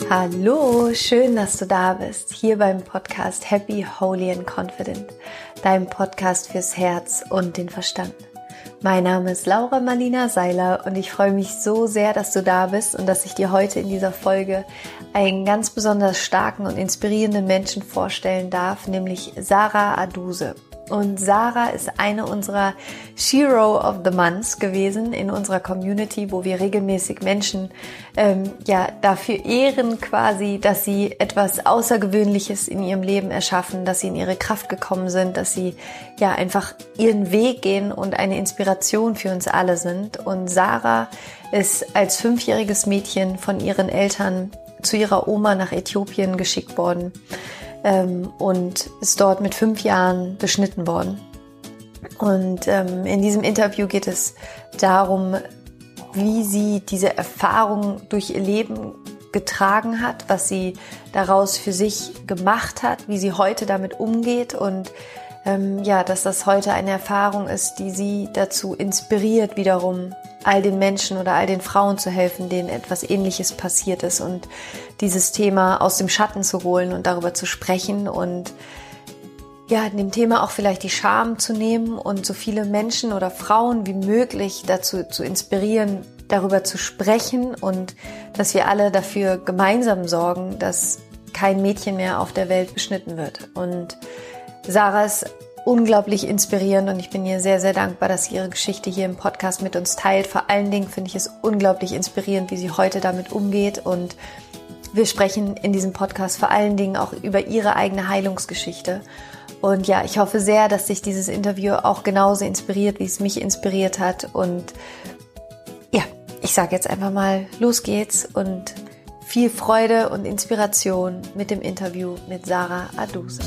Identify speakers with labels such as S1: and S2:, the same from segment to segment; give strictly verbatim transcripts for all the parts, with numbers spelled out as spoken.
S1: Hallo, schön, dass du da bist, hier beim Podcast Happy, Holy and Confident, deinem Podcast fürs Herz und den Verstand. Mein Name ist Laura Marlina Seiler und ich freue mich so sehr, dass du da bist und dass ich dir heute in dieser Folge einen ganz besonders starken und inspirierenden Menschen vorstellen darf, nämlich Sarah Aduse. Und Sarah ist eine unserer Shero of the Months gewesen in unserer Community, wo wir regelmäßig Menschen ähm, ja dafür ehren quasi, dass sie etwas Außergewöhnliches in ihrem Leben erschaffen, dass sie in ihre Kraft gekommen sind, dass sie ja einfach ihren Weg gehen und eine Inspiration für uns alle sind. Und Sarah ist als fünfjähriges Mädchen von ihren Eltern zu ihrer Oma nach Äthiopien geschickt worden. Ähm, und ist dort mit fünf Jahren beschnitten worden. Und ähm, in diesem Interview geht es darum, wie sie diese Erfahrung durch ihr Leben getragen hat, was sie daraus für sich gemacht hat, wie sie heute damit umgeht und ähm, ja, dass das heute eine Erfahrung ist, die sie dazu inspiriert, wiederum all den Menschen oder all den Frauen zu helfen, denen etwas Ähnliches passiert ist und dieses Thema aus dem Schatten zu holen und darüber zu sprechen und ja, dem Thema auch vielleicht die Scham zu nehmen und so viele Menschen oder Frauen wie möglich dazu zu inspirieren, darüber zu sprechen und dass wir alle dafür gemeinsam sorgen, dass kein Mädchen mehr auf der Welt beschnitten wird. Und Sarah ist unglaublich inspirierend und ich bin ihr sehr, sehr dankbar, dass sie ihre Geschichte hier im Podcast mit uns teilt. Vor allen Dingen finde ich es unglaublich inspirierend, wie sie heute damit umgeht und wir sprechen in diesem Podcast vor allen Dingen auch über ihre eigene Heilungsgeschichte. Und ja, ich hoffe sehr, dass sich dieses Interview auch genauso inspiriert, wie es mich inspiriert hat. Und ja, ich sage jetzt einfach mal, los geht's und viel Freude und Inspiration mit dem Interview mit Sarah Aduse.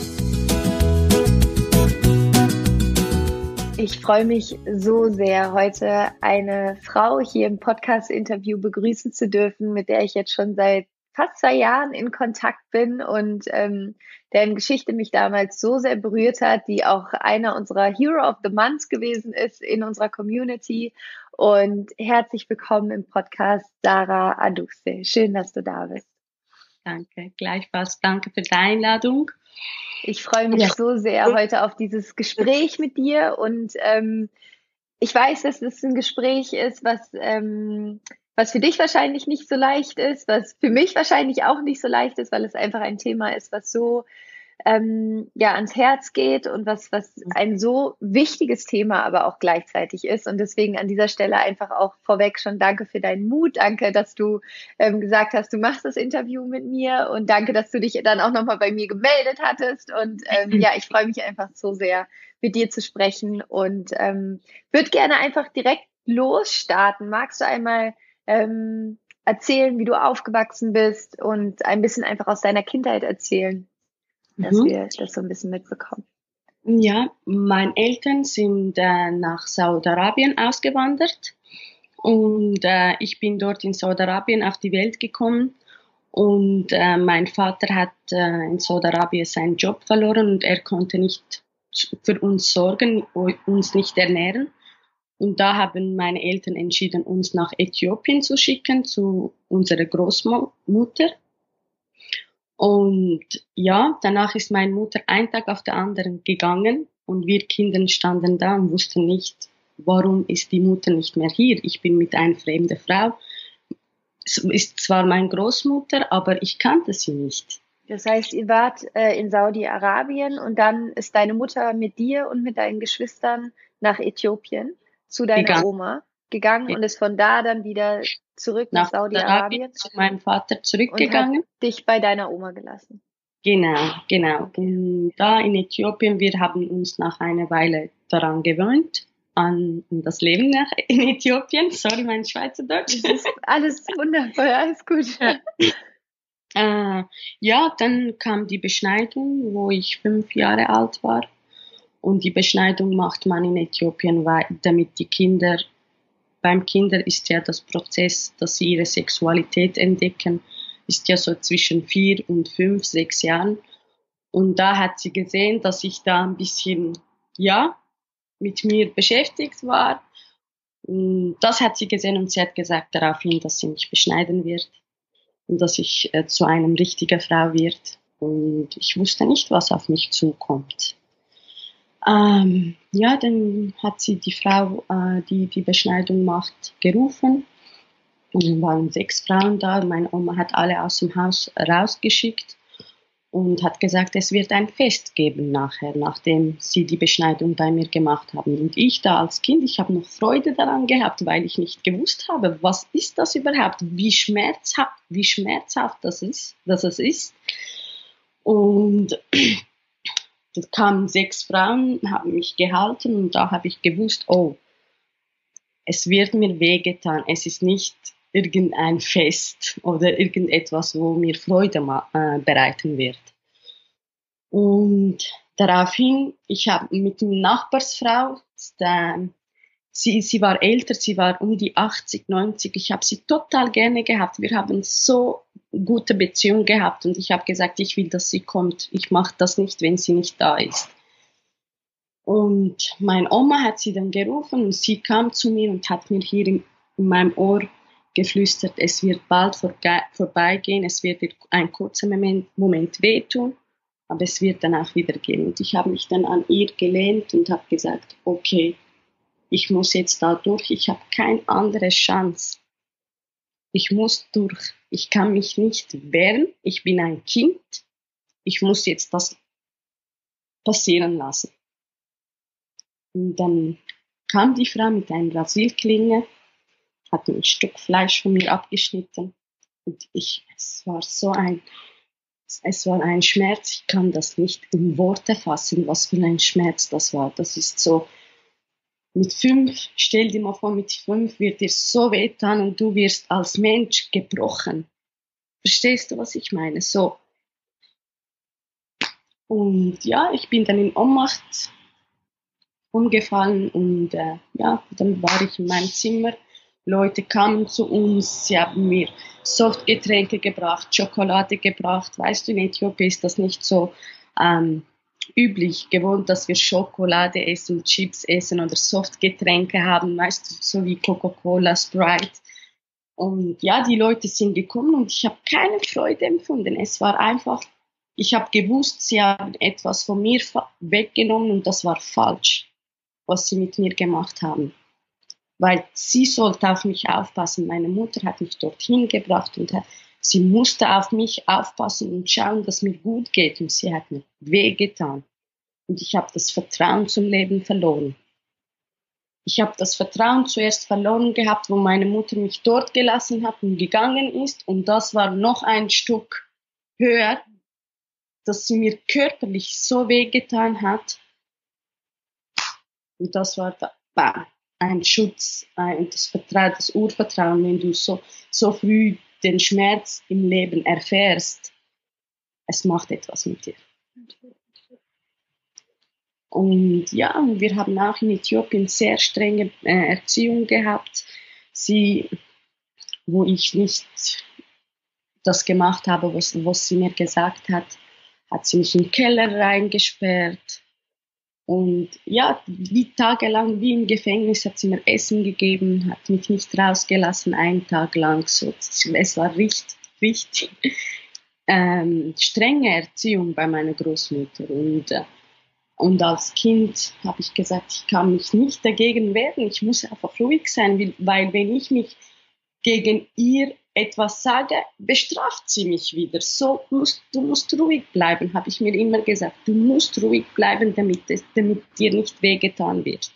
S1: Ich freue mich so sehr, heute eine Frau hier im Podcast-Interview begrüßen zu dürfen, mit der ich jetzt schon seit fast zwei Jahren in Kontakt bin und ähm, deren Geschichte mich damals so sehr berührt hat, die auch einer unserer Hero of the Month gewesen ist in unserer Community. Und herzlich willkommen im Podcast, Sarah Aduse. Schön, dass du da bist.
S2: Danke, gleichfalls. Danke für die Einladung.
S1: Ich freue mich ja. so sehr heute auf dieses Gespräch mit dir und ähm, ich weiß, dass es ein Gespräch ist, was ähm, was für dich wahrscheinlich nicht so leicht ist, was für mich wahrscheinlich auch nicht so leicht ist, weil es einfach ein Thema ist, was so ähm, ja ans Herz geht und was was ein so wichtiges Thema aber auch gleichzeitig ist und deswegen an dieser Stelle einfach auch vorweg schon danke für deinen Mut, danke, dass du ähm, gesagt hast, du machst das Interview mit mir und danke, dass du dich dann auch nochmal bei mir gemeldet hattest und ähm, ja, ich freue mich einfach so sehr, mit dir zu sprechen und ähm, würde gerne einfach direkt losstarten. Magst du einmal ähm, erzählen, wie du aufgewachsen bist und ein bisschen einfach aus deiner Kindheit erzählen? Dass mhm. wir das so ein bisschen mitbekommen.
S2: Ja, meine Eltern sind äh, nach Saudi-Arabien ausgewandert und äh, ich bin dort in Saudi-Arabien auf die Welt gekommen und äh, mein Vater hat äh, in Saudi-Arabien seinen Job verloren und er konnte nicht für uns sorgen, uns nicht ernähren und da haben meine Eltern entschieden, uns nach Äthiopien zu schicken, zu unserer Großmutter. Und ja, danach ist meine Mutter einen Tag auf den anderen gegangen und wir Kinder standen da und wussten nicht, warum ist die Mutter nicht mehr hier. Ich bin mit einer fremden Frau. Es ist zwar meine Großmutter, aber ich kannte sie nicht.
S1: Das heißt, ihr wart äh, in Saudi-Arabien und dann ist deine Mutter mit dir und mit deinen Geschwistern nach Äthiopien zu deiner gegangen. Oma gegangen ja. und ist von da dann wieder zurück nach, nach Saudi-Arabien
S2: zu meinem Vater zurückgegangen.
S1: Und hat dich bei deiner Oma gelassen.
S2: Genau, genau. Und da in Äthiopien, wir haben uns nach einer Weile daran gewöhnt, an das Leben nach in Äthiopien. Sorry, mein Schweizerdeutsch.
S1: Das ist alles wundervoll, alles gut.
S2: Ja. äh, ja, dann kam die Beschneidung, wo ich fünf Jahre alt war. Und die Beschneidung macht man in Äthiopien, weil, damit die Kinder Beim Kinder ist ja das Prozess, dass sie ihre Sexualität entdecken, ist ja so zwischen vier und fünf, sechs Jahren. Und da hat sie gesehen, dass ich da ein bisschen, ja, mit mir beschäftigt war. Und das hat sie gesehen und sie hat gesagt daraufhin, dass sie mich beschneiden wird. und dass ich äh, zu einem richtigen Frau wird. Und ich wusste nicht, was auf mich zukommt. Ähm, ja, dann hat sie die Frau, äh, die die Beschneidung macht, gerufen. Und dann waren sechs Frauen da. Meine Oma hat alle aus dem Haus rausgeschickt und hat gesagt, es wird ein Fest geben nachher, nachdem sie die Beschneidung bei mir gemacht haben. Und ich da als Kind, ich habe noch Freude daran gehabt, weil ich nicht gewusst habe, was ist das überhaupt, wie schmerzhaft, wie schmerzhaft das ist, dass es ist. Und da kamen sechs Frauen, haben mich gehalten und da habe ich gewusst, oh, es wird mir wehgetan. Es ist nicht irgendein Fest oder irgendetwas, wo mir Freude äh, bereiten wird. Und daraufhin, ich habe mit der Nachbarsfrau, der, sie, sie war älter, sie war um die achtzig, neunzig, ich habe sie total gerne gehabt. Wir haben so gute Beziehung gehabt und ich habe gesagt, ich will, dass sie kommt. Ich mache das nicht, wenn sie nicht da ist. Und meine Oma hat sie dann gerufen und sie kam zu mir und hat mir hier in, in meinem Ohr geflüstert, es wird bald vorge- vorbeigehen, es wird ein kurzer Moment, Moment wehtun, aber es wird dann auch wieder gehen. Und ich habe mich dann an ihr gelehnt und habe gesagt, okay, ich muss jetzt da durch, ich habe keine andere Chance. Ich muss durch, ich kann mich nicht wehren, ich bin ein Kind, ich muss jetzt das passieren lassen. Und dann kam die Frau mit einer Rasierklinge, hat ein Stück Fleisch von mir abgeschnitten. Und ich, es war so ein, es war ein Schmerz, ich kann das nicht in Worte fassen, was für ein Schmerz das war. Das ist so, mit fünf, stell dir mal vor, mit fünf wird dir so wehtan und du wirst als Mensch gebrochen. Verstehst du, was ich meine? So. Und ja, ich bin dann in Ohnmacht umgefallen und äh, ja, dann war ich in meinem Zimmer. Leute kamen zu uns, sie haben mir Softgetränke gebracht, Schokolade gebracht. Weißt du, in Äthiopien ist das nicht so ähm, üblich gewohnt, dass wir Schokolade essen, Chips essen oder Softgetränke haben, weißt du, so wie Coca-Cola, Sprite. Und ja, die Leute sind gekommen und ich habe keine Freude empfunden. Es war einfach, ich habe gewusst, sie haben etwas von mir weggenommen und das war falsch, was sie mit mir gemacht haben. Weil sie sollte auf mich aufpassen. Meine Mutter hat mich dorthin gebracht und hat, sie musste auf mich aufpassen und schauen, dass mir gut geht. Und sie hat mir wehgetan. Und ich habe das Vertrauen zum Leben verloren. Ich habe das Vertrauen zuerst verloren gehabt, wo meine Mutter mich dort gelassen hat und gegangen ist. Und das war noch ein Stück höher, dass sie mir körperlich so wehgetan hat. Und das war da, bam, ein Schutz, ein, das Vertrauen, das Urvertrauen, wenn du so, so früh den Schmerz im Leben erfährst, es macht etwas mit dir. Und ja, wir haben auch in Äthiopien sehr strenge äh, Erziehung gehabt. Sie, wo ich nicht das gemacht habe, was, was sie mir gesagt hat, hat sie mich im Keller reingesperrt. Und ja, wie tagelang, wie im Gefängnis, hat sie mir Essen gegeben, hat mich nicht rausgelassen, einen Tag lang. So, es war richtig, richtig ähm, strenge Erziehung bei meiner Großmutter. Und, äh, und als Kind habe ich gesagt, ich kann mich nicht dagegen wehren, ich muss einfach ruhig sein, weil, weil wenn ich mich gegen ihr etwas sage, bestraft sie mich wieder. So, musst, du musst ruhig bleiben, habe ich mir immer gesagt. Du musst ruhig bleiben, damit, es, damit dir nicht wehgetan wird.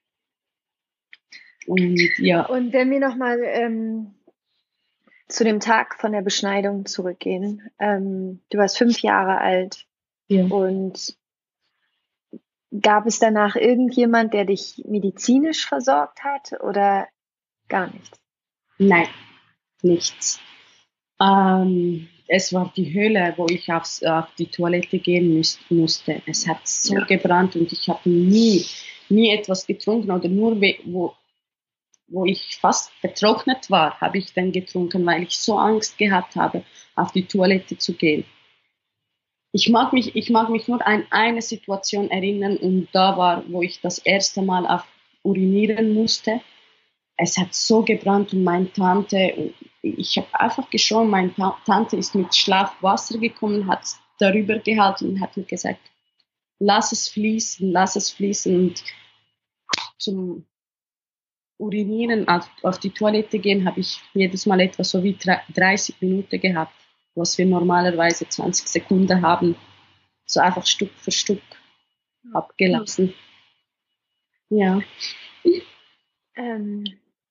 S2: Und ja.
S1: Und wenn wir nochmal ähm, zu dem Tag von der Beschneidung zurückgehen. Ähm, du warst fünf Jahre alt.
S2: Ja.
S1: Und gab es danach irgendjemand, der dich medizinisch versorgt hat oder gar nichts?
S2: Nein, nichts. Ähm, es war die Hölle, wo ich aufs, auf die Toilette gehen müß, musste. Es hat so ja. gebrannt und ich habe nie, nie etwas getrunken oder nur wo, wo ich fast betrocknet war, habe ich dann getrunken, weil ich so Angst gehabt habe, auf die Toilette zu gehen. Ich mag mich, ich mag mich nur an eine Situation erinnern und da war, wo ich das erste Mal auf urinieren musste. Es hat so gebrannt und meine Tante ich habe einfach geschworen, meine Tante ist mit Schlafwasser gekommen, hat es darüber gehalten und hat mir gesagt, lass es fließen, lass es fließen. Und zum Urinieren, auf, auf die Toilette gehen, habe ich jedes Mal etwa so wie dreißig Minuten gehabt, was wir normalerweise zwanzig Sekunden haben. So einfach Stück für Stück abgelassen. Ja.
S1: Ähm,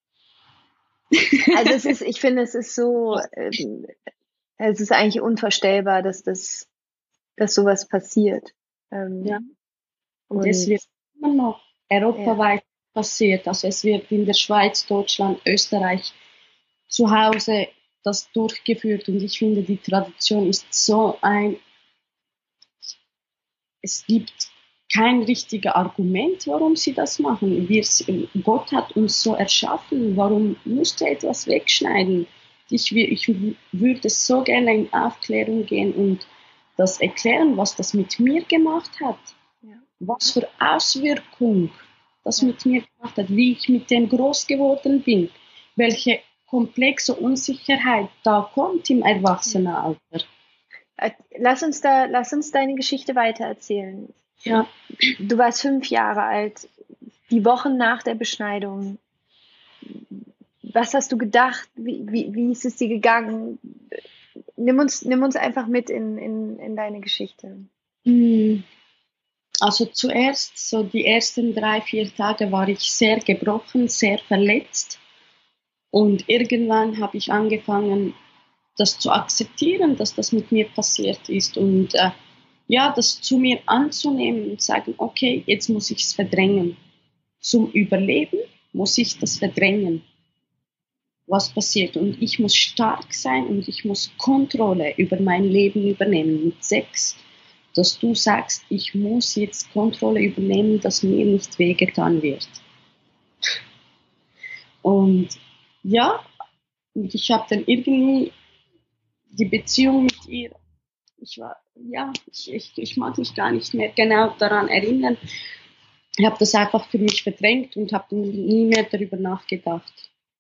S1: also es ist, ich finde, es ist so, ähm, es ist eigentlich unvorstellbar, dass das, dass sowas passiert. Ähm,
S2: ja. Und,
S1: und
S2: es wird immer noch europaweit ja. passiert. Also es wird in der Schweiz, Deutschland, Österreich zu Hause das durchgeführt. Und ich finde, die Tradition ist so ein, es gibt kein richtiges Argument, warum sie das machen. Wir, Gott hat uns so erschaffen. Warum musst du etwas wegschneiden? Ich, ich würde so gerne in Aufklärung gehen und das erklären, was das mit mir gemacht hat. Ja. Was für Auswirkungen das ja. mit mir gemacht hat. Wie ich mit dem groß geworden bin. Welche komplexe Unsicherheit da kommt im Erwachsenenalter.
S1: Lass uns da, lass uns deine Geschichte weitererzählen.
S2: Ja.
S1: Du warst fünf Jahre alt, die Wochen nach der Beschneidung. Was hast du gedacht? Wie, wie, wie ist es dir gegangen? Nimm uns, nimm uns einfach mit in, in, in deine Geschichte.
S2: Also zuerst, so die ersten drei, vier Tage war ich sehr gebrochen, sehr verletzt. Und irgendwann habe ich angefangen, das zu akzeptieren, dass das mit mir passiert ist und äh, ja, das zu mir anzunehmen und sagen, okay, jetzt muss ich es verdrängen. Zum Überleben muss ich das verdrängen, was passiert. Und ich muss stark sein und ich muss Kontrolle über mein Leben übernehmen. Mit sechs, dass du sagst, ich muss jetzt Kontrolle übernehmen, dass mir nicht wehgetan wird. Und ja, und ich habe dann irgendwie die Beziehung mit ihr, ich war, ja, ich, ich, ich mag mich gar nicht mehr genau daran erinnern. Ich habe das einfach für mich verdrängt und habe nie mehr darüber nachgedacht.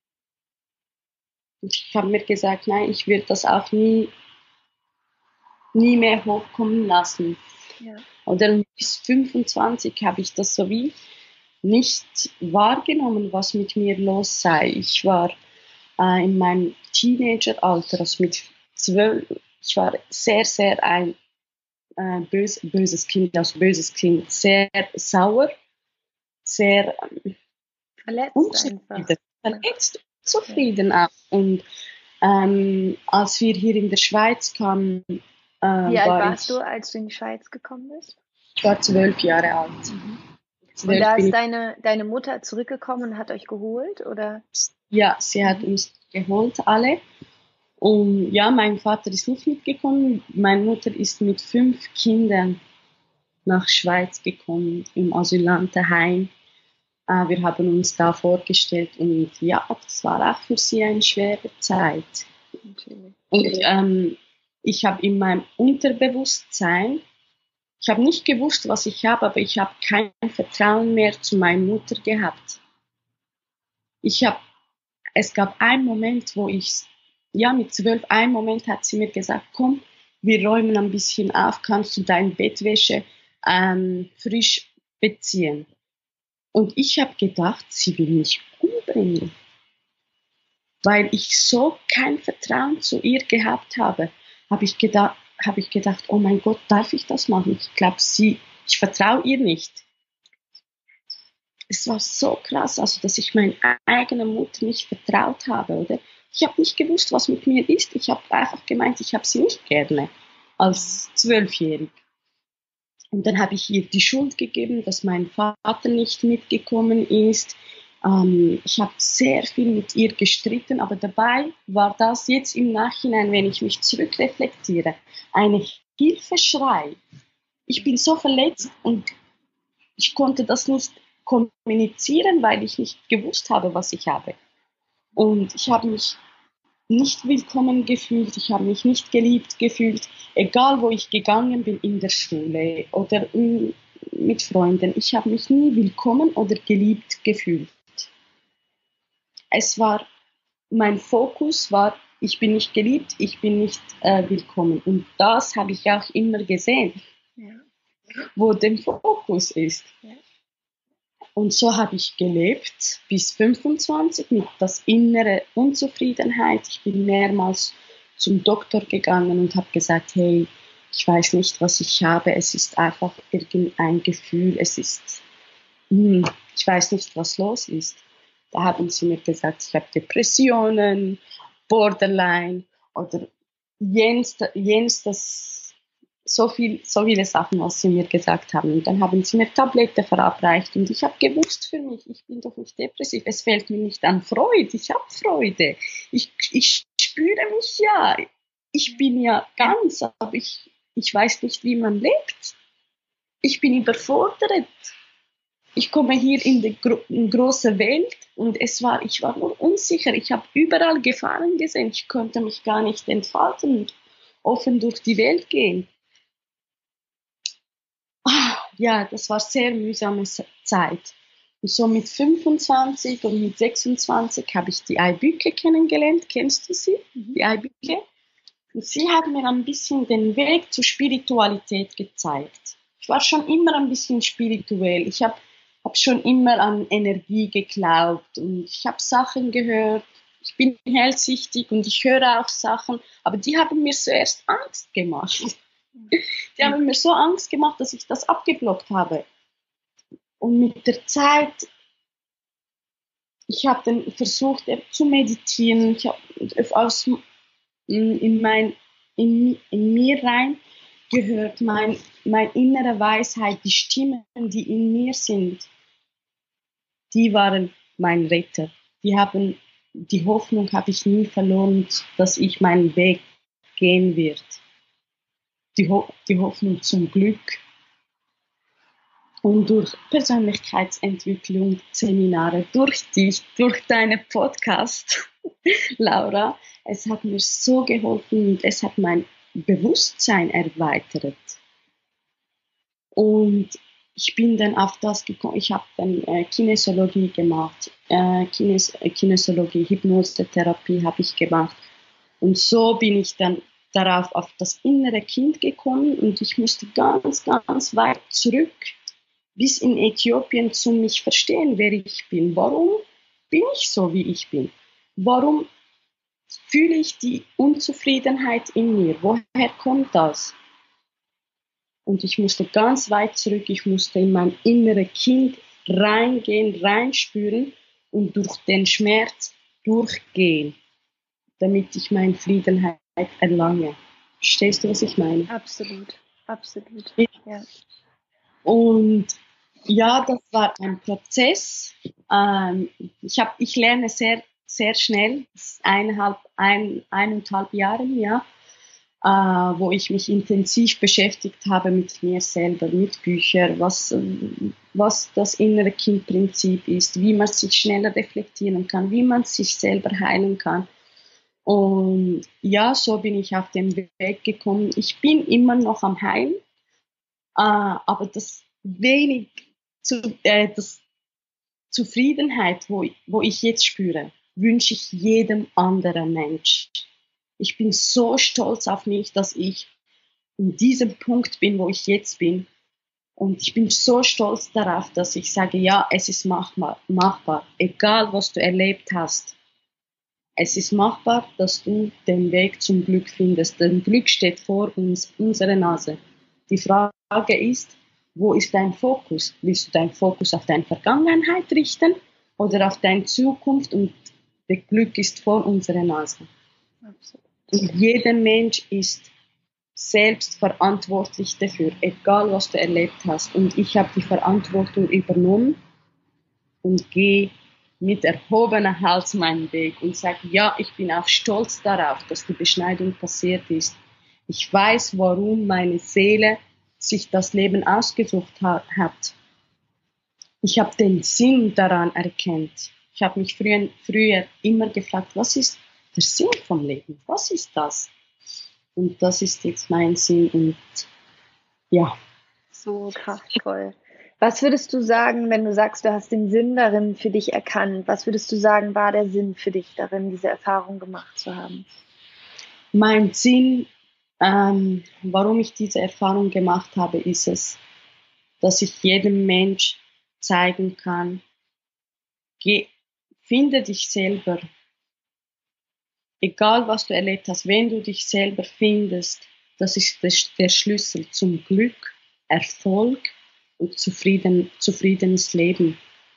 S2: Ich habe mir gesagt, nein, ich würde das auch nie, nie mehr hochkommen lassen. Ja. Oder bis fünfundzwanzig habe ich das so wie nicht wahrgenommen, was mit mir los sei. Ich war äh, in meinem Teenageralter, also mit zwölf, ich war sehr, sehr ein äh, bös, böses Kind, also böses Kind, sehr sauer, sehr ähm,
S1: verletzt
S2: unzufrieden,
S1: einfach.
S2: verletzt, unzufrieden auch. Und ähm, als wir hier in der Schweiz kamen, äh,
S1: wie alt
S2: war
S1: warst
S2: ich,
S1: du, als du in die Schweiz gekommen bist?
S2: Ich war zwölf Jahre alt.
S1: Mhm.
S2: Zwölf
S1: und da
S2: bin
S1: ist
S2: ich,
S1: deine, deine Mutter zurückgekommen und hat euch geholt, oder?
S2: ja, sie hat uns geholt, alle. Und ja, mein Vater ist nicht mitgekommen. Meine Mutter ist mit fünf Kindern nach Schweiz gekommen, im Asylantenheim. Äh, wir haben uns da vorgestellt und ja, das war auch für sie eine schwere Zeit.
S1: Natürlich.
S2: Und ähm, ich habe in meinem Unterbewusstsein, ich habe nicht gewusst, was ich habe, aber ich habe kein Vertrauen mehr zu meiner Mutter gehabt. Ich habe, es gab einen Moment, wo ich, ja, mit zwölf, einen Moment hat sie mir gesagt, komm, wir räumen ein bisschen auf, kannst du deine Bettwäsche ähm, frisch beziehen. Und ich habe gedacht, sie will mich umbringen, weil ich so kein Vertrauen zu ihr gehabt habe. Habe ich gedacht, habe ich gedacht, oh mein Gott, darf ich das machen? Ich glaube, sie, ich vertraue ihr nicht. Es war so krass, also dass ich meiner eigenen Mutter nicht vertraut habe, oder? Ich habe nicht gewusst, was mit mir ist. Ich habe einfach gemeint, ich habe sie nicht gerne als Zwölfjährig. Und dann habe ich ihr die Schuld gegeben, dass mein Vater nicht mitgekommen ist. Ähm, ich habe sehr viel mit ihr gestritten, aber dabei war das jetzt im Nachhinein, wenn ich mich zurückreflektiere, eine Hilfeschrei. Ich bin so verletzt und ich konnte das nicht kommunizieren, weil ich nicht gewusst habe, was ich habe. Und ich habe mich nicht willkommen gefühlt, ich habe mich nicht geliebt gefühlt, egal wo ich gegangen bin, in der Schule oder mit Freunden. Ich habe mich nie willkommen oder geliebt gefühlt. Es war mein Fokus war, ich bin nicht geliebt, ich bin nicht äh, willkommen. Und das habe ich auch immer gesehen, ja. Wo der Fokus ist. Ja. Und so habe ich gelebt bis fünfundzwanzig mit das innere Unzufriedenheit. Ich bin mehrmals zum Doktor gegangen und habe gesagt, hey, ich weiß nicht, was ich habe. Es ist einfach irgendein Gefühl. Es ist, hm, ich weiß nicht, was los ist. Da haben sie mir gesagt, ich habe Depressionen, Borderline oder jenes, jenes das so viel, so viele Sachen, was sie mir gesagt haben. Und dann haben sie mir Tabletten verabreicht und ich habe gewusst für mich, ich bin doch nicht depressiv. Es fehlt mir nicht an Freude. Ich habe Freude. Ich, ich spüre mich ja. Ich bin ja ganz, aber ich, ich weiß nicht, wie man lebt. Ich bin überfordert. Ich komme hier in die gro- in große Welt und es war, ich war nur unsicher. Ich habe überall Gefahren gesehen. Ich konnte mich gar nicht entfalten und offen durch die Welt gehen. Ah, ja, das war sehr mühsame Zeit. Und so mit fünfundzwanzig und mit sechsundzwanzig habe ich die Aybüke kennengelernt. Kennst du sie? Mhm. Die Aybüke? Und sie hat mir ein bisschen den Weg zur Spiritualität gezeigt. Ich war schon immer ein bisschen spirituell. Ich habe hab schon immer an Energie geglaubt und ich habe Sachen gehört. Ich bin hellsichtig und ich höre auch Sachen, aber die haben mir zuerst Angst gemacht. Die haben mir so Angst gemacht, dass ich das abgeblockt habe. Und mit der Zeit, ich habe dann versucht zu meditieren. Ich habe aus in, mein, in, in mir rein gehört, mein, meine innere Weisheit, die Stimmen, die in mir sind, die waren mein Retter. Die haben, die Hoffnung habe ich nie verloren, dass ich meinen Weg gehen werde. Die, Ho- die Hoffnung zum Glück. Und durch Persönlichkeitsentwicklung, Seminare, durch dich, durch deinen Podcast, Laura, es hat mir so geholfen und es hat mein Bewusstsein erweitert. Und ich bin dann auf das gekommen, ich habe dann äh, Kinesiologie gemacht, äh, Kines, äh, Kinesiologie, Hypnosetherapie habe ich gemacht. Und so bin ich dann darauf auf das innere Kind gekommen und ich musste ganz, ganz weit zurück bis in Äthiopien zu mich verstehen, wer ich bin. Warum bin ich so, wie ich bin? Warum fühle ich die Unzufriedenheit in mir? Woher kommt das? Und ich musste ganz weit zurück, ich musste in mein inneres Kind reingehen, reinspüren und durch den Schmerz durchgehen, damit ich meine Friedenheit erlange. Verstehst du, was ich meine?
S1: Absolut, absolut. Ja.
S2: Und ja, das war ein Prozess. Ähm, ich, hab, ich lerne sehr, sehr schnell, eineinhalb, ein, eineinhalb Jahre, ja, äh, wo ich mich intensiv beschäftigt habe mit mir selber, mit Büchern, was, was das innere Kindprinzip ist, wie man sich schneller reflektieren kann, wie man sich selber heilen kann. Und ja, so bin ich auf den Weg gekommen. Ich bin immer noch am Heilen, äh, aber das wenig zu, äh, das Zufriedenheit, wo, wo ich jetzt spüre, wünsche ich jedem anderen Mensch. Ich bin so stolz auf mich, dass ich in diesem Punkt bin, wo ich jetzt bin. Und ich bin so stolz darauf, dass ich sage, ja, es ist machbar, machbar, egal was du erlebt hast. Es ist machbar, dass du den Weg zum Glück findest. Denn Glück steht vor uns, unserer Nase. Die Frage ist, wo ist dein Fokus? Willst du deinen Fokus auf deine Vergangenheit richten oder auf deine Zukunft? Und das Glück ist vor unserer Nase. Absolut. Und jeder Mensch ist selbst verantwortlich dafür, egal was du erlebt hast. Und ich habe die Verantwortung übernommen und gehe mit erhobenem Hals meinen Weg und sage, ja, ich bin auch stolz darauf, dass die Beschneidung passiert ist. Ich weiß, warum meine Seele sich das Leben ausgesucht ha- hat. Ich habe den Sinn daran erkannt. Ich habe mich früher, früher immer gefragt, was ist der Sinn vom Leben? Was ist das? Und das ist jetzt mein Sinn und ja.
S1: So kraftvoll. Was würdest du sagen, wenn du sagst, du hast den Sinn darin für dich erkannt? Was würdest du sagen, war der Sinn für dich darin, diese Erfahrung gemacht zu haben?
S2: Mein Sinn, ähm, warum ich diese Erfahrung gemacht habe, ist es, dass ich jedem Mensch zeigen kann, geh, finde dich selber. Egal, was du erlebt hast, wenn du dich selber findest, das ist der Schlüssel zum Glück, Erfolg und zufrieden, zufriedenes Leben.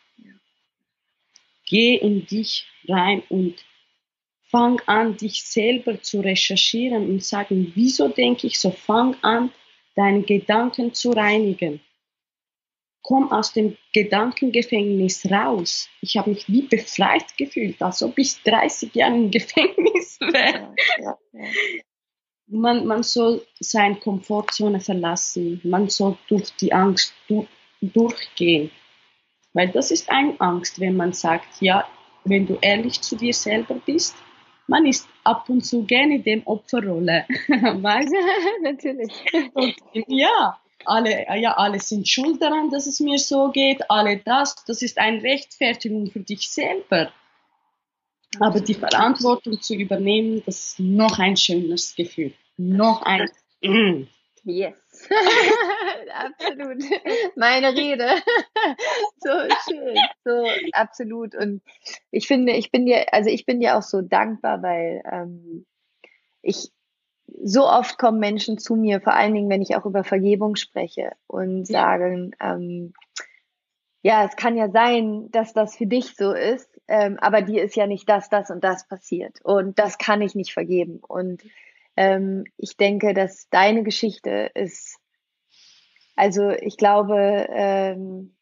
S2: Geh in dich rein und fang an, dich selber zu recherchieren und sagen, wieso denke ich so? Fang an, deine Gedanken zu reinigen. Komm aus dem Gedankengefängnis raus. Ich habe mich wie befreit gefühlt, als ob ich dreißig Jahre im Gefängnis wäre. Ja, ja, ja. Man, man soll seine Komfortzone verlassen. Man soll durch die Angst du, durchgehen. Weil das ist eine Angst, wenn man sagt, ja, wenn du ehrlich zu dir selber bist, man ist ab und zu gerne in der Opferrolle. Weißt du?
S1: Natürlich.
S2: Und, ja, alle, ja, alle sind schuld daran, dass es mir so geht, alle das, das ist eine Rechtfertigung für dich selber. Aber die Verantwortung zu übernehmen, das ist noch ein schönes Gefühl. Noch ein... Mm.
S1: Yes. Absolut. Meine Rede. So schön. So, absolut. Und ich finde, ich bin dir, also ich bin dir auch so dankbar, weil ähm, ich so oft kommen Menschen zu mir, vor allen Dingen, wenn ich auch über Vergebung spreche und sagen, ähm, ja, es kann ja sein, dass das für dich so ist, ähm, aber dir ist ja nicht das, das und das passiert und das kann ich nicht vergeben. Und ähm, ich denke, dass deine Geschichte ist, also ich glaube, ähm,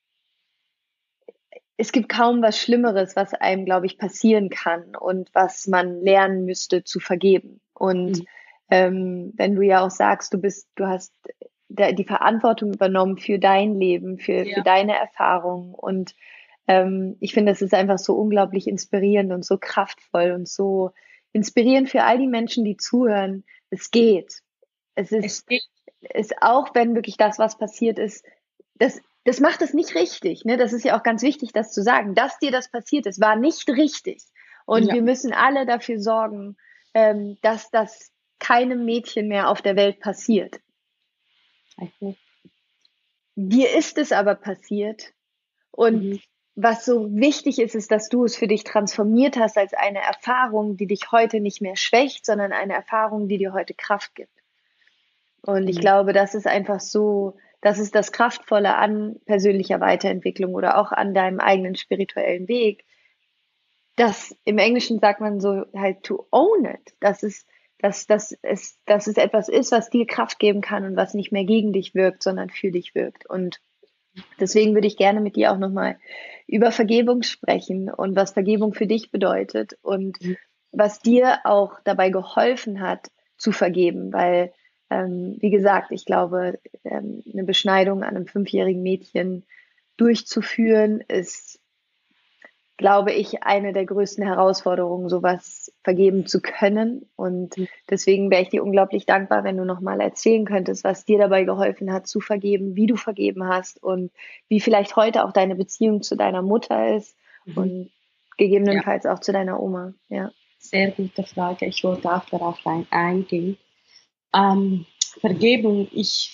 S1: es gibt kaum was Schlimmeres, was einem, glaube ich, passieren kann und was man lernen müsste zu vergeben. Und mhm. ähm, wenn du ja auch sagst, du bist, du hast die Verantwortung übernommen für dein Leben, für, ja. für deine Erfahrungen. Und ähm, ich finde, es ist einfach so unglaublich inspirierend und so kraftvoll und so inspirierend für all die Menschen, die zuhören. Es geht. Es ist, es geht. ist auch, wenn wirklich das, was passiert ist, das Das macht es nicht richtig, ne? Das ist ja auch ganz wichtig, das zu sagen. Dass dir das passiert ist, war nicht richtig. Und ja. wir müssen alle dafür sorgen, ähm, dass das keinem Mädchen mehr auf der Welt passiert. Okay. Dir ist es aber passiert. Und mhm. was so wichtig ist, ist, dass du es für dich transformiert hast als eine Erfahrung, die dich heute nicht mehr schwächt, sondern eine Erfahrung, die dir heute Kraft gibt. Und mhm. ich glaube, das ist einfach so... Das ist das Kraftvolle an persönlicher Weiterentwicklung oder auch an deinem eigenen spirituellen Weg. Das im Englischen sagt man so halt to own it. Das ist, dass, dass, es, dass es etwas ist, was dir Kraft geben kann und was nicht mehr gegen dich wirkt, sondern für dich wirkt. Und deswegen würde ich gerne mit dir auch nochmal über Vergebung sprechen und was Vergebung für dich bedeutet und was dir auch dabei geholfen hat, zu vergeben, weil Ähm, wie gesagt, ich glaube, ähm, eine Beschneidung an einem fünfjährigen Mädchen durchzuführen, ist, glaube ich, eine der größten Herausforderungen, sowas vergeben zu können. Und deswegen wäre ich dir unglaublich dankbar, wenn du nochmal erzählen könntest, was dir dabei geholfen hat, zu vergeben, wie du vergeben hast und wie vielleicht heute auch deine Beziehung zu deiner Mutter ist mhm. und gegebenenfalls ja. auch zu deiner Oma. Ja.
S2: Sehr gute Frage. Ich wollte auch darauf eingehen. Ähm, Vergebung, ich,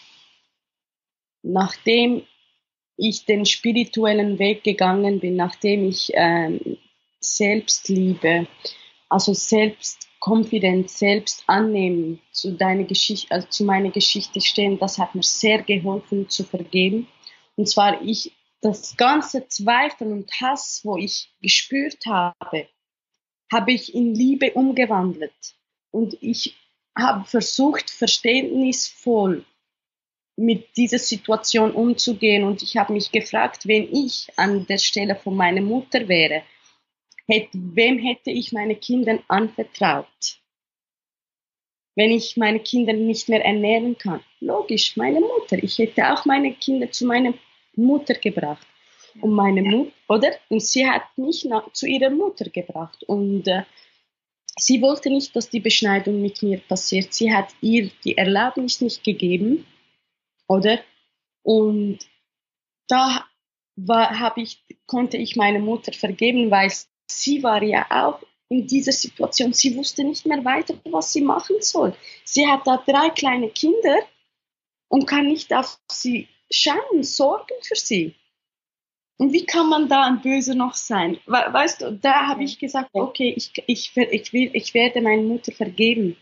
S2: nachdem ich den spirituellen Weg gegangen bin, nachdem ich ähm, Selbstliebe, also Selbstkonfidenz, selbst annehmen, zu deiner Geschichte, also zu meiner Geschichte stehen, das hat mir sehr geholfen zu vergeben. Und zwar ich, das ganze Zweifel und Hass, wo ich gespürt habe, habe ich in Liebe umgewandelt. Und ich habe versucht, verständnisvoll mit dieser Situation umzugehen. Und ich habe mich gefragt, wenn ich an der Stelle von meiner Mutter wäre, hätte, wem hätte ich meine Kinder anvertraut? Wenn ich meine Kinder nicht mehr ernähren kann. Logisch, meine Mutter. Ich hätte auch meine Kinder zu meiner Mutter gebracht. Und meine Mutter, oder? Und sie hat mich nach, zu ihrer Mutter gebracht. Und äh, sie wollte nicht, dass die Beschneidung mit mir passiert. Sie hat ihr die Erlaubnis nicht gegeben, oder? Und da war, habe ich, konnte ich meine Mutter vergeben, weil sie war ja auch in dieser Situation. Sie wusste nicht mehr weiter, was sie machen soll. Sie hat da drei kleine Kinder und kann nicht auf sie schauen, sorgen für sie. Und wie kann man da ein Böser noch sein? Weißt du, da habe ich gesagt, okay, ich, ich, ich, will, ich werde meine Mutter vergeben.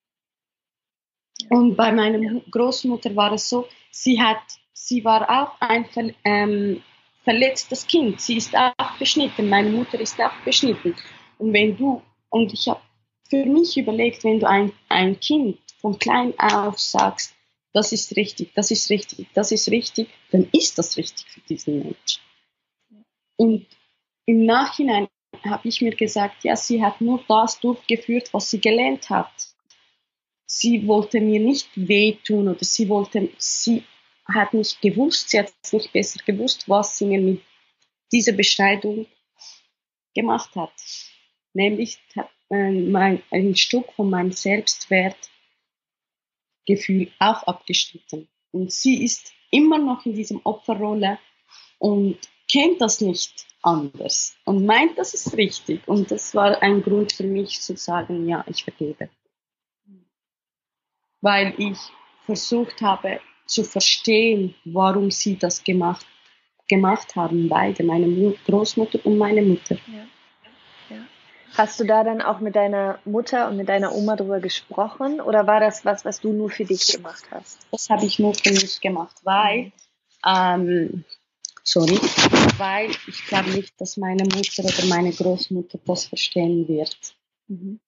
S2: Und bei meiner Großmutter war es so, sie hat, sie war auch ein ver, ähm, verletztes Kind. Sie ist auch beschnitten. Meine Mutter ist auch beschnitten. Und wenn du, und ich habe für mich überlegt, wenn du ein, ein Kind von klein auf sagst, das ist richtig, das ist richtig, das ist richtig, dann ist das richtig für diesen Menschen. Und im Nachhinein habe ich mir gesagt, ja, sie hat nur das durchgeführt, was sie gelernt hat. Sie wollte mir nicht wehtun oder sie wollte, sie hat nicht gewusst, sie hat nicht besser gewusst, was sie mir mit dieser Beschneidung gemacht hat. Nämlich äh, mein, ein Stück von meinem Selbstwertgefühl auch abgeschnitten. Und sie ist immer noch in diesem Opferrolle und kennt das nicht anders und meint, das ist richtig. Und das war ein Grund für mich zu sagen, ja, ich vergebe. Weil ich versucht habe zu verstehen, warum sie das gemacht, gemacht haben, beide, meine Großmutter und meine Mutter.
S1: Ja. Ja. Hast du da dann auch mit deiner Mutter und mit deiner Oma darüber gesprochen oder war das was, was du nur für dich gemacht hast?
S2: Das habe ich nur für mich gemacht, weil mhm. ähm, Sorry, weil ich glaube nicht, dass meine Mutter oder meine Großmutter das verstehen wird.
S1: Mhm.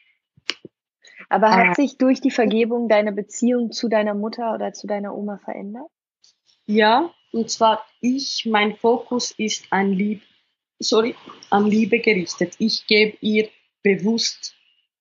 S1: Aber hat äh, sich durch die Vergebung deine Beziehung zu deiner Mutter oder zu deiner Oma verändert?
S2: Ja, und zwar ich, mein Fokus ist an Liebe, sorry, an Liebe gerichtet. Ich gebe ihr bewusst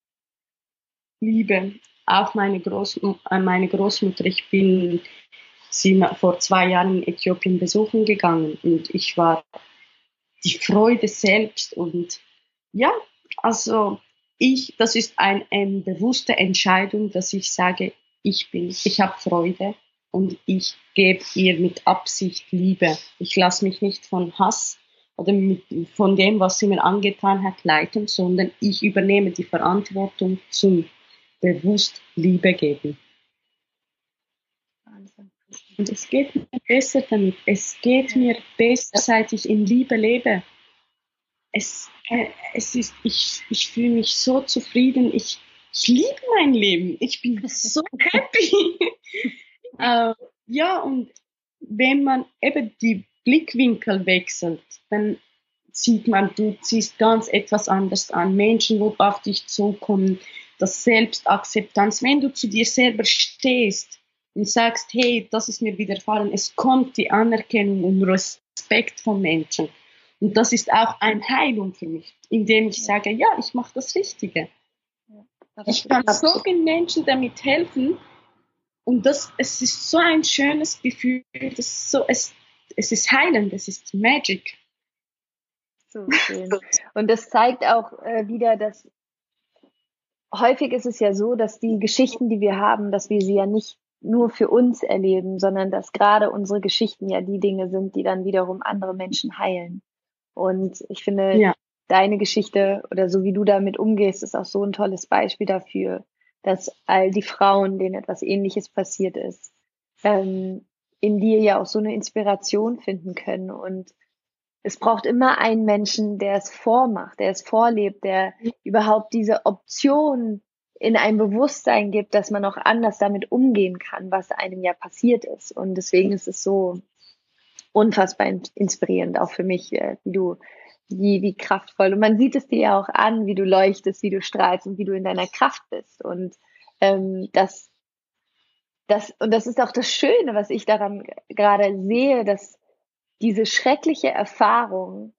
S2: Liebe. Auch meine, Groß, meine Großmutter, ich bin sie vor zwei Jahren in Äthiopien besuchen gegangen und ich war die Freude selbst und ja, also ich, das ist ein, eine bewusste Entscheidung, dass ich sage, ich bin, ich habe Freude und ich gebe ihr mit Absicht Liebe. Ich lasse mich nicht von Hass oder mit, von dem, was sie mir angetan hat, leiten, sondern ich übernehme die Verantwortung zum bewusst Liebe geben. Wahnsinn. Und es geht mir besser damit. Es geht mir besser, seit ich in Liebe lebe. Es, äh, es ist, ich, ich fühle mich so zufrieden. Ich, ich liebe mein Leben. Ich bin so happy. äh, ja, und wenn man eben die Blickwinkel wechselt, dann sieht man, du ziehst ganz etwas anders an. Menschen, wo auf dich zukommen, das Selbstakzeptanz. Wenn du zu dir selber stehst und sagst, hey, das ist mir widerfahren, es kommt die Anerkennung und Respekt von Menschen. Und das ist auch eine Heilung für mich, indem ich sage, ja, ich mache das Richtige. Ich kann so vielen Menschen damit helfen. Und das, es ist so ein schönes Gefühl, das so, es, es ist heilend, es ist Magic.
S1: So schön. Und das zeigt auch äh, wieder, dass häufig ist es ja so, dass die Geschichten, die wir haben, dass wir sie ja nicht nur für uns erleben, sondern dass gerade unsere Geschichten ja die Dinge sind, die dann wiederum andere Menschen heilen. Und ich finde, ja. Deine Geschichte oder so wie du damit umgehst, ist auch so ein tolles Beispiel dafür, dass all die Frauen, denen etwas Ähnliches passiert ist, ähm, in dir ja auch so eine Inspiration finden können. Und es braucht immer einen Menschen, der es vormacht, der es vorlebt, der überhaupt diese Option in ein Bewusstsein gibt, dass man auch anders damit umgehen kann, was einem ja passiert ist. Und deswegen ist es so unfassbar inspirierend, auch für mich, wie du, wie, wie kraftvoll. Und man sieht es dir ja auch an, wie du leuchtest, wie du strahlst und wie du in deiner Kraft bist. Und ähm, das, das, und das ist auch das Schöne, was ich daran gerade sehe, dass diese schreckliche Erfahrung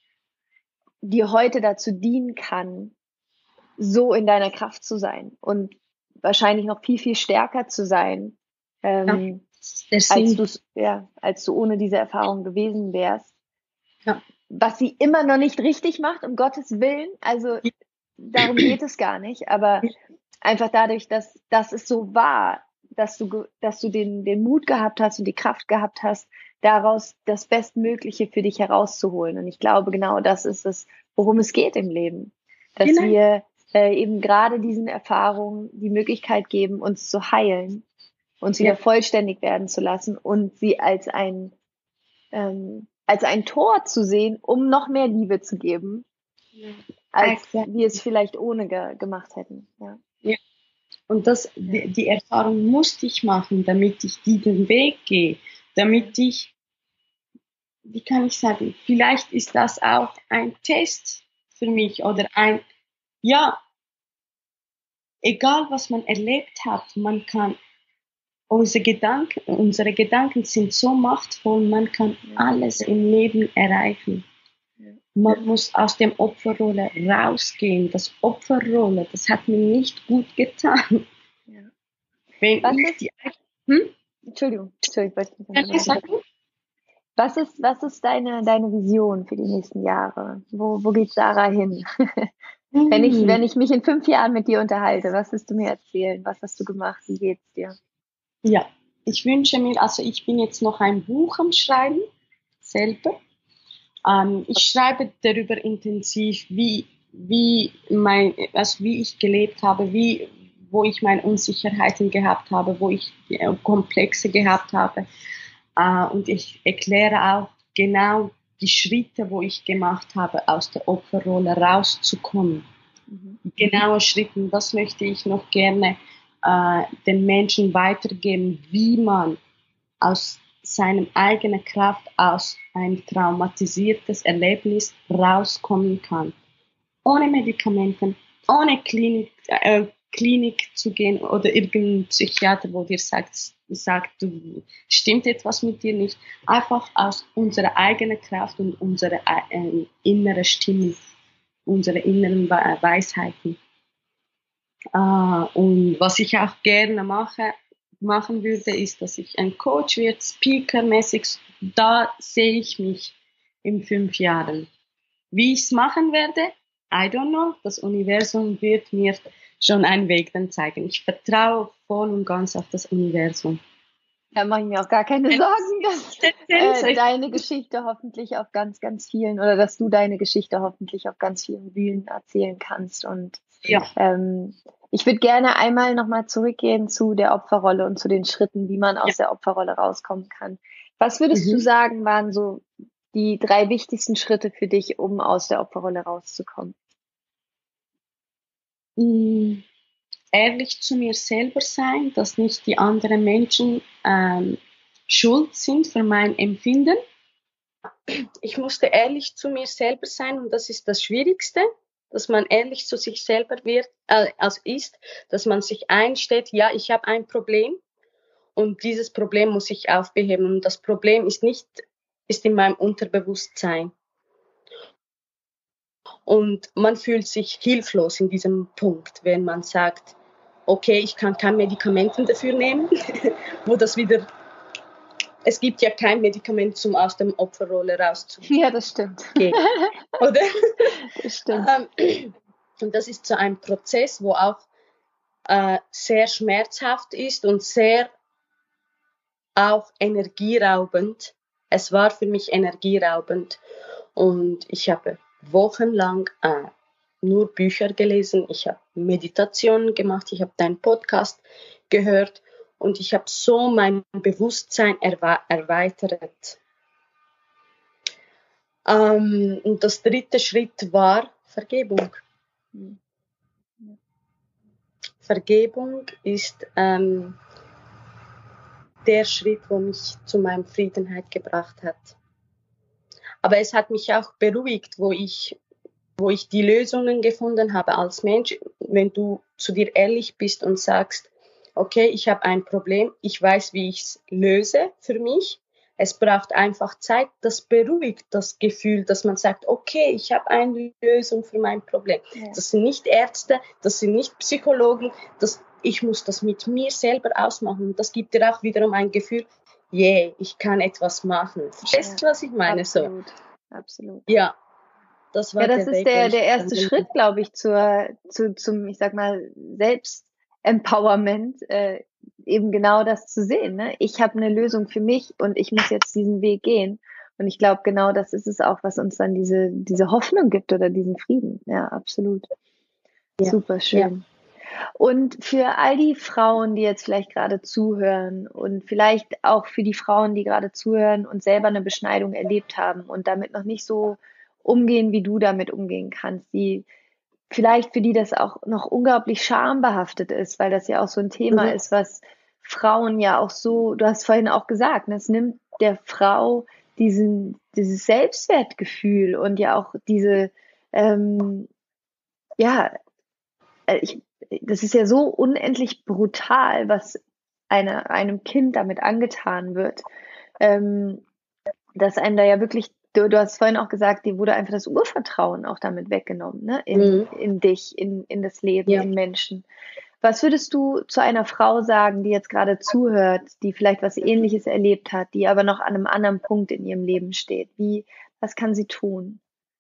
S1: dir heute dazu dienen kann, so in deiner Kraft zu sein und wahrscheinlich noch viel, viel stärker zu sein, ähm, ja, als, du, ja, als du ohne diese Erfahrung gewesen wärst. Ja. Was sie immer noch nicht richtig macht, um Gottes Willen, also darum geht es gar nicht, aber einfach dadurch, dass, dass es so war, dass du, dass du den, den Mut gehabt hast und die Kraft gehabt hast, daraus das Bestmögliche für dich herauszuholen. Und ich glaube, genau das ist es, worum es geht im Leben. Dass
S2: Genau.
S1: wir äh, eben gerade diesen Erfahrungen die Möglichkeit geben, uns zu heilen, uns wieder
S2: Ja.
S1: vollständig werden zu lassen und sie als ein, ähm, als ein Tor zu sehen, um noch mehr Liebe zu geben,
S2: Ja.
S1: als
S2: Exactly.
S1: wir es vielleicht ohne ge- gemacht hätten. Ja.
S2: Ja. Und das, die, die Erfahrung musste ich machen, damit ich diesen Weg gehe, damit ich, wie kann ich sagen, vielleicht ist das auch ein Test für mich oder ein, ja, egal was man erlebt hat, man kann, unsere Gedanken, unsere Gedanken sind so machtvoll, man kann
S1: Ja.
S2: alles im Leben erreichen.
S1: Ja.
S2: Man muss aus dem Opferrolle rausgehen. Das Opferrolle, das hat mir nicht gut getan.
S1: Ja.
S2: Wenn
S1: Was
S2: ich
S1: ist,
S2: die, hm?
S1: Entschuldigung, Entschuldigung, wollte ich nicht
S2: Kann ich
S1: unterbrechen.
S2: sagen?
S1: Was ist, was ist deine, deine Vision für die nächsten Jahre? Wo, wo geht Sarah hin? Wenn ich,
S2: Hm.
S1: wenn ich mich in fünf Jahren mit dir unterhalte, was wirst du mir erzählen? Was hast du gemacht? Wie geht's dir?
S2: Ja, ich wünsche mir, also ich bin jetzt noch ein Buch am Schreiben, selber. Ähm, ich schreibe darüber intensiv, wie, wie mein, also wie ich gelebt habe, wie, wo ich meine Unsicherheiten gehabt habe, wo ich äh, Komplexe gehabt habe. Äh, und ich erkläre auch genau die Schritte, wo ich gemacht habe, aus der Opferrolle rauszukommen.
S1: Mhm.
S2: Genaue Schritte, das möchte ich noch gerne äh, den Menschen weitergeben, wie man aus seinem eigenen Kraft aus ein traumatisiertes Erlebnis rauskommen kann. Ohne Medikamenten, ohne Klinik, äh, Klinik zu gehen oder irgendein Psychiater, wo dir sagt, sagt, du stimmt etwas mit dir nicht. Einfach aus unserer eigenen Kraft und unserer äh, inneren Stimme, unsere inneren Weisheiten. Äh, und was ich auch gerne mache, machen würde, ist, dass ich ein Coach wird, Speaker-mäßig, da sehe ich mich in fünf Jahren. Wie ich es machen werde, I don't know. Das Universum wird mir schon einen Weg dann zeigen. Ich vertraue voll und ganz auf das Universum.
S1: Da mache ich mir auch gar keine Sorgen, dass äh, deine Geschichte hoffentlich auf ganz, ganz vielen oder dass du deine Geschichte hoffentlich auf ganz vielen Bühnen erzählen kannst. Und
S2: Ja.
S1: ähm, ich würde gerne einmal nochmal zurückgehen zu der Opferrolle und zu den Schritten, wie man aus
S2: Ja.
S1: der Opferrolle rauskommen kann. Was würdest
S2: Mhm.
S1: du sagen, waren so die drei wichtigsten Schritte für dich, um aus der Opferrolle rauszukommen?
S2: Mhm. Ehrlich zu mir selber sein, dass nicht die anderen Menschen ähm, schuld sind für mein Empfinden. Ich musste ehrlich zu mir selber sein und das ist das Schwierigste, dass man ehrlich zu sich selber wird, äh, also ist, dass man sich einsteht, ja, ich habe ein Problem und dieses Problem muss ich aufbeheben und das Problem ist nicht, ist in meinem Unterbewusstsein. Und man fühlt sich hilflos in diesem Punkt, wenn man sagt, okay, ich kann kein Medikamenten dafür nehmen, wo das wieder, es gibt ja kein Medikament, um aus der Opferrolle rauszugehen.
S1: Ja, das stimmt.
S2: Oder?
S1: Das stimmt.
S2: Und das ist so ein Prozess, wo auch äh, sehr schmerzhaft ist und sehr auch energieraubend. Es war für mich energieraubend. Und ich habe wochenlang äh, nur Bücher gelesen, ich habe Meditationen gemacht, ich habe deinen Podcast gehört und ich habe so mein Bewusstsein erwe- erweitert. Ähm, und das dritte Schritt war Vergebung.
S1: Mhm. Ja.
S2: Vergebung ist ähm, der Schritt, wo mich zu meinem Friedenheit gebracht hat. Aber es hat mich auch beruhigt, wo ich wo ich die Lösungen gefunden habe als Mensch, wenn du zu dir ehrlich bist und sagst, okay, ich habe ein Problem, ich weiß, wie ich es löse für mich. Es braucht einfach Zeit, das beruhigt das Gefühl, dass man sagt, okay, ich habe eine Lösung für mein Problem. Ja. Das sind nicht Ärzte, das sind nicht Psychologen, das, ich muss das mit mir selber ausmachen. Das gibt dir auch wiederum ein Gefühl, yeah, ich kann etwas machen. Verstehst du, ja, was ich meine?
S1: Absolut,
S2: so.
S1: Absolut.
S2: Ja. Das war
S1: ja, das
S2: der
S1: ist
S2: Weg,
S1: der, der
S2: ich
S1: erste Schritt, glaube ich, zur, zu, zum, ich sag mal, Selbstempowerment, äh, eben genau das zu sehen. Ne? Ich habe eine Lösung für mich und ich muss jetzt diesen Weg gehen. Und ich glaube, genau das ist es auch, was uns dann diese, diese Hoffnung gibt oder diesen Frieden. Ja, absolut.
S2: Ja.
S1: Super schön. Ja. Und für all die Frauen, die jetzt vielleicht gerade zuhören und vielleicht auch für die Frauen, die gerade zuhören und selber eine Beschneidung erlebt haben und damit noch nicht so umgehen, wie du damit umgehen kannst, die vielleicht für die das auch noch unglaublich schambehaftet ist, weil das ja auch so ein Thema
S2: Mhm.
S1: ist, was Frauen ja auch so, du hast vorhin auch gesagt, es nimmt der Frau diesen, dieses Selbstwertgefühl und ja auch diese, ähm, ja, ich, das ist ja so unendlich brutal, was eine, einem Kind damit angetan wird, ähm, dass einem da ja wirklich, du, du hast vorhin auch gesagt, dir wurde einfach das Urvertrauen auch damit weggenommen, ne? In,
S2: Mhm.
S1: in dich, in, in das Leben,
S2: Ja.
S1: in Menschen. Was würdest du zu einer Frau sagen, die jetzt gerade zuhört, die vielleicht was Ähnliches erlebt hat, die aber noch an einem anderen Punkt in ihrem Leben steht? Wie, was kann sie tun?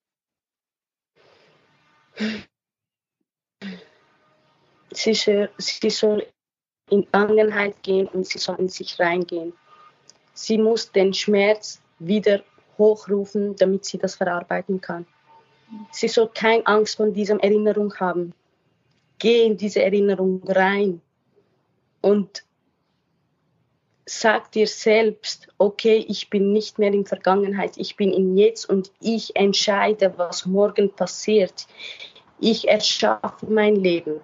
S2: Sie soll, sie soll in Vergangenheit gehen und sie soll in sich reingehen. Sie muss den Schmerz wieder hochrufen, damit sie das verarbeiten kann. Sie soll keine Angst vor dieser Erinnerung haben. Geh in diese Erinnerung rein und sag dir selbst, okay, ich bin nicht mehr in Vergangenheit, ich bin im Jetzt und ich entscheide, was morgen passiert. Ich erschaffe mein Leben.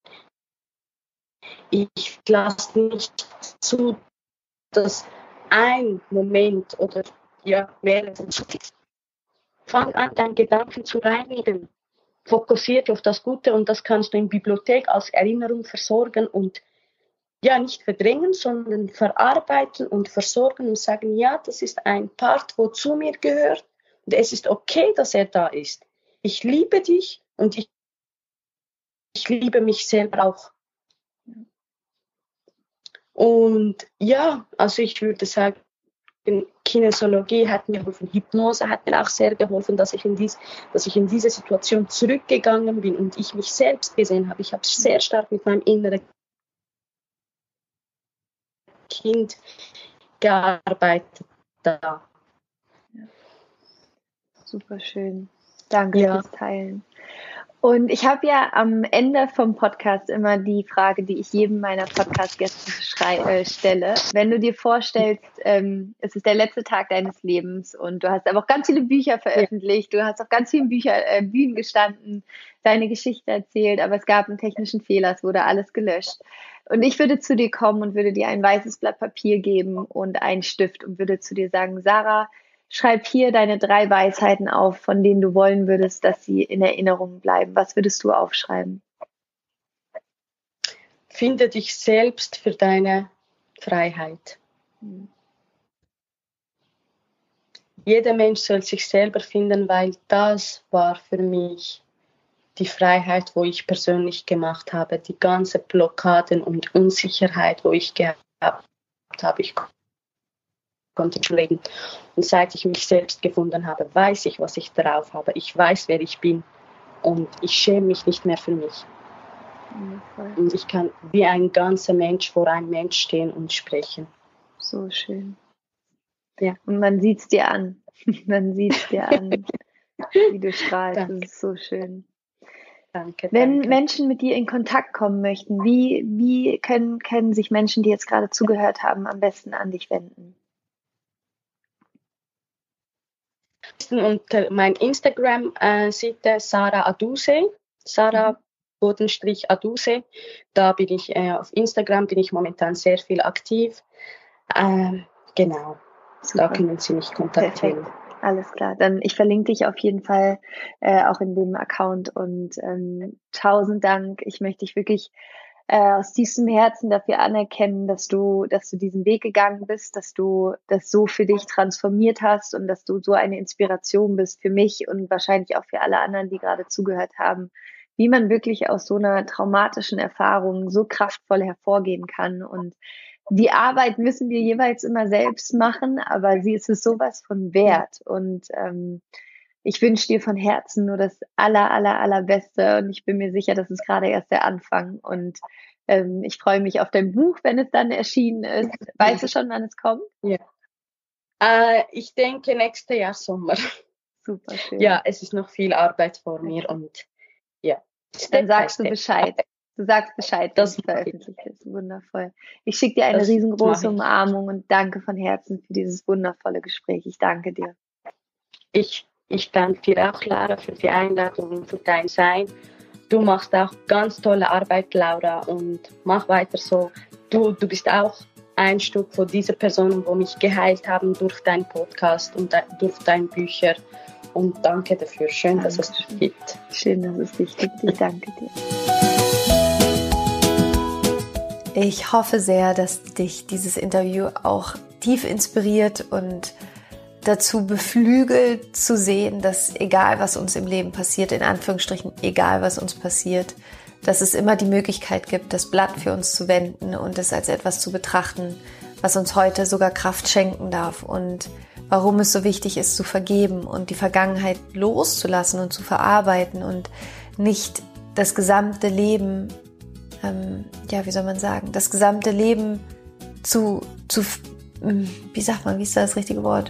S2: Ich lasse nicht zu, dass ein Moment oder ja, mehrere zu viel. Fang an, deine Gedanken zu reinigen. Fokussiere dich auf das Gute und das kannst du in der Bibliothek als Erinnerung versorgen und ja, nicht verdrängen, sondern verarbeiten und versorgen und sagen, ja, das ist ein Part, wo zu mir gehört und es ist okay, dass er da ist. Ich liebe dich und ich, ich liebe mich selber auch. Und ja, also ich würde sagen, Kinesiologie hat mir geholfen, Hypnose hat mir auch sehr geholfen, dass ich in, dies, dass ich in diese Situation zurückgegangen bin und ich mich selbst gesehen habe. Ich habe sehr stark mit meinem inneren Kind gearbeitet da.
S1: Ja. Super schön. Danke
S2: Ja.
S1: fürs Teilen. Und ich habe ja am Ende vom Podcast immer die Frage, die ich jedem meiner Podcast-Gäste äh, stelle. Wenn du dir vorstellst, ähm, es ist der letzte Tag deines Lebens und du hast aber auch ganz viele Bücher veröffentlicht, du hast auf ganz vielen Bücher, äh, Bühnen gestanden, deine Geschichte erzählt, aber es gab einen technischen Fehler, es wurde alles gelöscht. Und ich würde zu dir kommen und würde dir ein weißes Blatt Papier geben und einen Stift und würde zu dir sagen, Sarah, schreib hier deine drei Weisheiten auf, von denen du wollen würdest, dass sie in Erinnerung bleiben. Was würdest du aufschreiben?
S2: Finde dich selbst für deine Freiheit. Hm. Jeder Mensch soll sich selber finden, weil das war für mich die Freiheit, wo ich persönlich gemacht habe. Die ganze Blockaden und Unsicherheit, wo ich gehabt habe, ich konnte leben. Und seit ich mich selbst gefunden habe, weiß ich, was ich drauf habe. Ich weiß, wer ich bin. Und ich schäme mich nicht mehr für mich. Ja, und ich kann wie ein ganzer Mensch vor einem Mensch stehen und sprechen.
S1: So schön.
S2: Ja.
S1: Und man sieht es dir an. Man sieht es dir an, wie du strahlst. Danke. Das ist so schön.
S2: Danke,
S1: Wenn
S2: danke.
S1: Menschen mit dir in Kontakt kommen möchten, wie, wie können, können sich Menschen, die jetzt gerade zugehört haben, am besten an dich wenden?
S2: Und mein Instagram-Seite äh, Sarah Aduse, Sarah Bodenstrich Aduse. Da bin ich äh, auf Instagram, bin ich momentan sehr viel aktiv. Ähm, genau, super. Da können Sie mich kontaktieren.
S1: Perfekt. Alles klar, dann ich verlinke dich auf jeden Fall äh, auch in dem Account und ähm, tausend Dank. Ich möchte dich wirklich äh, aus tiefstem Herzen dafür anerkennen, dass du, dass du diesen Weg gegangen bist, dass du das so für dich transformiert hast und dass du so eine Inspiration bist für mich und wahrscheinlich auch für alle anderen, die gerade zugehört haben, wie man wirklich aus so einer traumatischen Erfahrung so kraftvoll hervorgehen kann. Und die Arbeit müssen wir jeweils immer selbst machen, aber sie ist es sowas von wert. Und ähm, ich wünsche dir von Herzen nur das aller, aller, allerbeste. Und ich bin mir sicher, das ist gerade erst der Anfang. Und Ähm, ich freue mich auf dein Buch, wenn es dann erschienen ist. Weißt du schon, wann es kommt?
S2: Ja. Äh, ich denke, nächstes Jahr Sommer.
S1: Super schön.
S2: Ja, es ist noch viel Arbeit vor mir und ja.
S1: Dann sagst du Bescheid. Du sagst Bescheid, wenn es veröffentlicht ist. Wundervoll. Ich schicke dir eine das riesengroße Umarmung und danke von Herzen für dieses wundervolle Gespräch. Ich danke dir.
S2: Ich, ich danke dir auch, Laura, für die Einladung und für dein Sein. Du machst auch ganz tolle Arbeit, Laura, und mach weiter so. Du, du bist auch ein Stück von dieser Personen, die mich geheilt haben durch deinen Podcast und de- durch deine Bücher. Und danke dafür. Schön, danke. Dass es dich gibt.
S1: Schön, dass es dich gibt. Ich danke dir. Ich hoffe sehr, dass dich dieses Interview auch tief inspiriert und dazu beflügelt zu sehen, dass egal was uns im Leben passiert, in Anführungsstrichen egal was uns passiert, dass es immer die Möglichkeit gibt, das Blatt für uns zu wenden und es als etwas zu betrachten, was uns heute sogar Kraft schenken darf und warum es so wichtig ist zu vergeben und die Vergangenheit loszulassen und zu verarbeiten und nicht das gesamte Leben, ähm, ja, wie soll man sagen, das gesamte Leben zu, zu, wie sagt man, wie ist da das richtige Wort?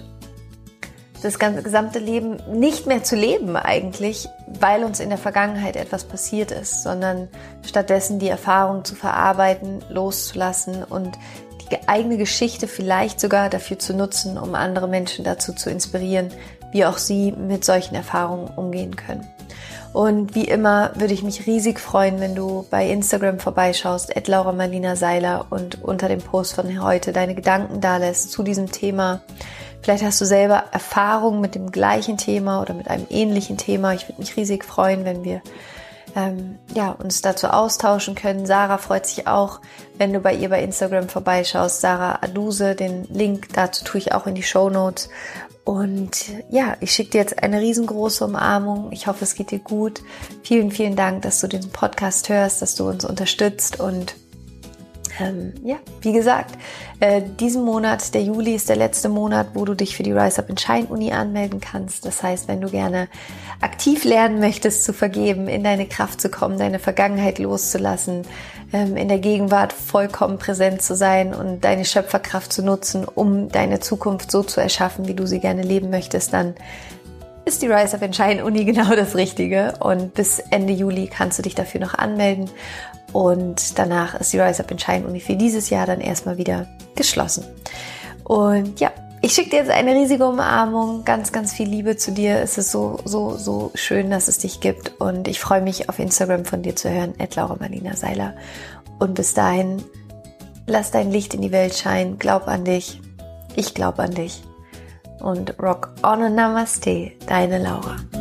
S1: Das ganze gesamte Leben nicht mehr zu leben eigentlich, weil uns in der Vergangenheit etwas passiert ist, sondern stattdessen die Erfahrung zu verarbeiten, loszulassen und die eigene Geschichte vielleicht sogar dafür zu nutzen, um andere Menschen dazu zu inspirieren, wie auch sie mit solchen Erfahrungen umgehen können. Und wie immer würde ich mich riesig freuen, wenn du bei Instagram vorbeischaust, at Laura Marlina Seiler, und unter dem Post von heute deine Gedanken dalässt zu diesem Thema. Vielleicht hast du selber Erfahrungen mit dem gleichen Thema oder mit einem ähnlichen Thema. Ich würde mich riesig freuen, wenn wir ähm, ja, uns dazu austauschen können. Sarah freut sich auch, wenn du bei ihr bei Instagram vorbeischaust. Sarah Aduse, den Link dazu tue ich auch in die Shownotes. Und ja, ich schicke dir jetzt eine riesengroße Umarmung. Ich hoffe, es geht dir gut. Vielen, vielen Dank, dass du diesen Podcast hörst, dass du uns unterstützt. Und ähm, ja, wie gesagt, äh, diesen Monat, der Juli, ist der letzte Monat, wo du dich für die Rise Up and Shine Uni anmelden kannst. Das heißt, wenn du gerne aktiv lernen möchtest zu vergeben, in deine Kraft zu kommen, deine Vergangenheit loszulassen, ähm, in der Gegenwart vollkommen präsent zu sein und deine Schöpferkraft zu nutzen, um deine Zukunft so zu erschaffen, wie du sie gerne leben möchtest, dann ist die Rise Up and Shine Uni genau das Richtige. Und bis Ende Juli kannst du dich dafür noch anmelden. Und danach ist die Rise Up and Shine Uni für dieses Jahr dann erstmal wieder geschlossen. Und ja, ich schicke dir jetzt eine riesige Umarmung, ganz, ganz viel Liebe zu dir. Es ist so, so, so schön, dass es dich gibt. Und ich freue mich, auf Instagram von dir zu hören, at Laura Marlina Seiler. Und bis dahin, lass dein Licht in die Welt scheinen. Glaub an dich. Ich glaube an dich. Und rock on and Namaste, deine Laura.